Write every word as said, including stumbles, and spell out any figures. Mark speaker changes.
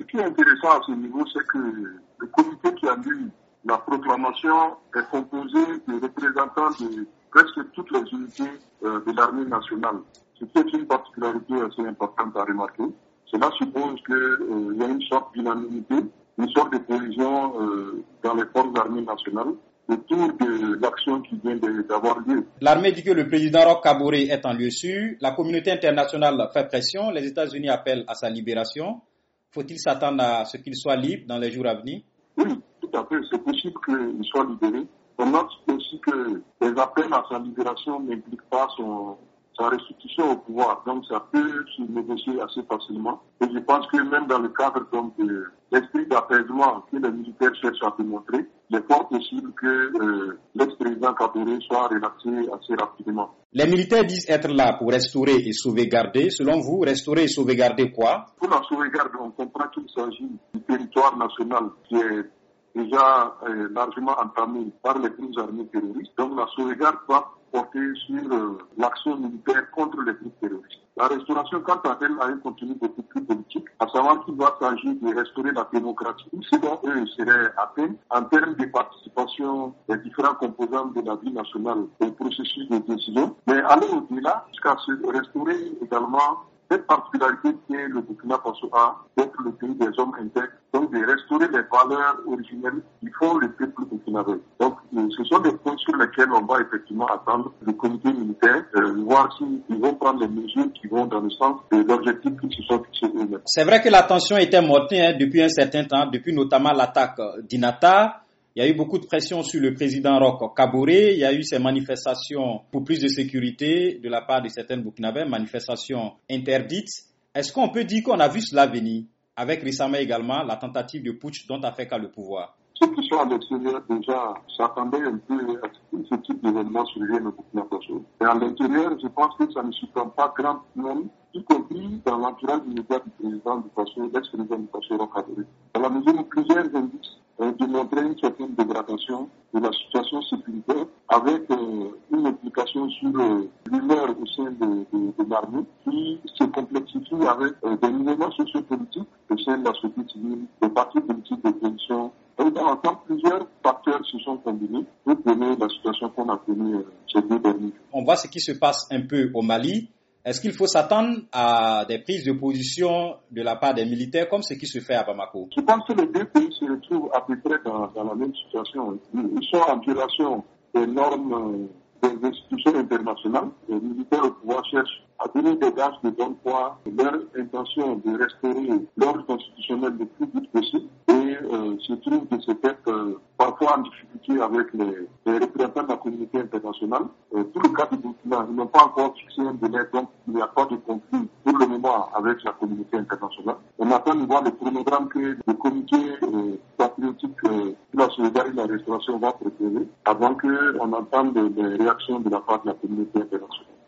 Speaker 1: qui est intéressant à ce niveau, c'est que le comité qui a lu la proclamation est composé de représentants de presque toutes les unités euh, de l'armée nationale. Ce qui est une particularité assez importante à remarquer. Cela suppose qu'il euh, y a une sorte d'unanimité, une sorte de cohésion euh, dans les forces armées nationales autour de l'action qui vient de, d'avoir lieu.
Speaker 2: L'armée dit que le président Roch Kaboré est en lieu sûr. La communauté internationale fait pression. Les États-Unis appellent à sa libération. Faut-il s'attendre à ce qu'il soit libre dans les jours à venir?
Speaker 1: Oui, tout à fait. C'est possible qu'il soit libéré. On note aussi que les appels à sa libération n'impliquent pas son, sa restitution au pouvoir. Donc, ça peut se négocier assez facilement. Et je pense que même dans le cadre donc, de l'esprit d'apaisement que les militaires cherchent à démontrer, il est fort possible que euh, l'ex-président Kaboré soit relaxé assez rapidement.
Speaker 2: Les militaires disent être là pour restaurer et sauvegarder. Selon vous, restaurer et sauvegarder quoi?
Speaker 1: Pour la sauvegarde, on comprend qu'il s'agit du territoire national qui est déjà euh, largement entamé par les groupes armés terroristes. Donc la sauvegarde doit porter sur euh, l'action militaire contre les groupes terroristes. La restauration, quant à elle, a un contenu beaucoup plus politique, à savoir qu'il doit s'agir de restaurer la démocratie. Ce dont eux seraient atteints en termes de participation des différents composants de la vie nationale au processus de décision. Mais aller au-delà, jusqu'à se restaurer également cette particularité qui est le Burkina Faso a d'être le pays des hommes intègres, donc de restaurer les valeurs originelles qui font le peuple burkinabé. Donc ce sont des points sur lesquels on va effectivement attendre le comité militaire, euh, voir s'ils vont prendre les mesures qui vont dans le sens de l'objectif qu'ils se sont fixés eux-mêmes.
Speaker 2: C'est vrai que la tension était montée hein, depuis un certain temps, depuis notamment l'attaque d'Inata. Il y a eu beaucoup de pression sur le président Roch Kaboré. Il y a eu ces manifestations pour plus de sécurité de la part de certains Burkinabés, manifestations interdites. Est-ce qu'on peut dire qu'on a vu cela venir, avec récemment également la tentative de putsch dont a fait cas le pouvoir?
Speaker 1: Ceux qui sont à l'extérieur déjà s'attendaient un peu à ce que ce type d'événement survienne au Burkina Faso. Et à l'intérieur, je pense que ça ne surprend pas grand monde, y compris dans l'entourage immédiat du président du Faso, l'ex-président du Faso, Roch Kaboré. Dans la mesure où plusieurs indices ont démontré une certaine dégradation de la situation sécuritaire avec euh, une implication sur euh, l'humeur au sein de, de, de l'armée qui se complexifie avec euh, des mouvements sociopolitiques au sein de la société civile, des partis politiques d'opposition. Et dans l'ensemble, plusieurs facteurs se sont combinés pour donner la situation qu'on a connue euh, ces deux derniers jours.
Speaker 2: On voit ce qui se passe un peu au Mali. Est-ce qu'il faut s'attendre à des prises de position de la part des militaires comme ce qui se fait à Bamako?
Speaker 1: Je pense que les deux pays se retrouvent à peu près dans, dans la même situation. Ils sont en violation des normes des institutions internationales. Les militaires au pouvoir cherchent à donner des gages de bonne foi, leur intention de restaurer l'ordre constitutionnel le plus vite possible et euh, se trouvent de ce fait euh, parfois en difficulté avec les, les représentants de la communauté internationale. Euh, pour le cas du Burkina, ils n'ont pas encore fixé un délai, donc il n'y a pas de conflit pour le moment avec la communauté internationale. On attend de voir le chronogramme que le comité euh, patriotique euh, pour la sauvegarde et la restauration va proposer avant qu'on entende les réactions de la part de la communauté internationale.